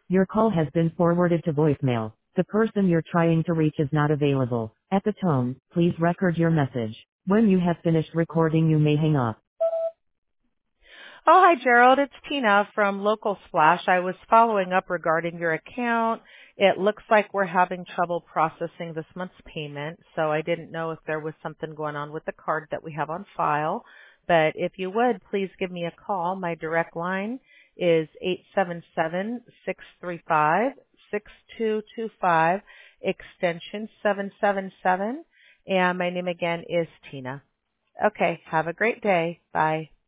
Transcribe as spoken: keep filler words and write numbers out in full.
Your call has been forwarded to voicemail. The person you're trying to reach is not available. At the tone, please record your message. When you have finished recording, you may hang up. Oh, hi, Gerald. It's Tina from Local Splash. I was following up regarding your account. It looks like we're having trouble processing this month's payment, so I didn't know if there was something going on with the card that we have on file. But if you would, please give me a call. My direct line is eight seven seven, six three five, six two two five, extension seven seven seven, and my name again is Tina. Okay, have a great day. Bye.